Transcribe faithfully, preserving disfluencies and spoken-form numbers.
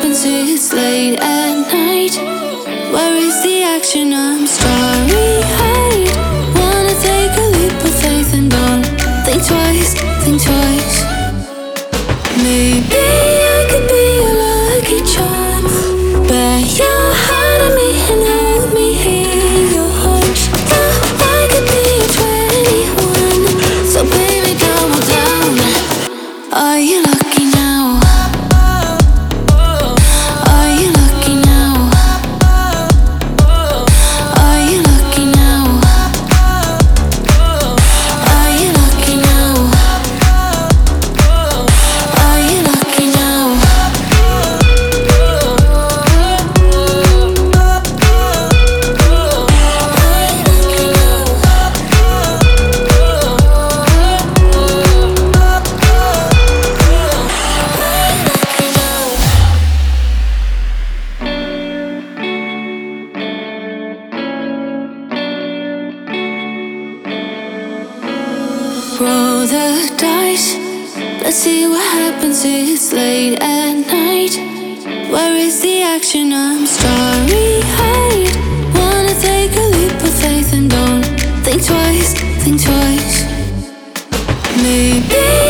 happens? It's late at night. Where is the action? I'm starry-eyed. Wanna take a leap of faith and don't think twice, think twice. Maybe I could be a lucky charm. Bet your heart on me and hold me in your arms. Yeah, I could be a twenty-one. So baby, double down. Are you lucky now? Are you lucky now? Are you lucky now? Are you lucky now? Are you lucky now? Roll the dice. Let's see what happens. It's late at night. Where is the action? I'm starry-eyed. Wanna take a leap of faith and don't think twice, think twice. Maybe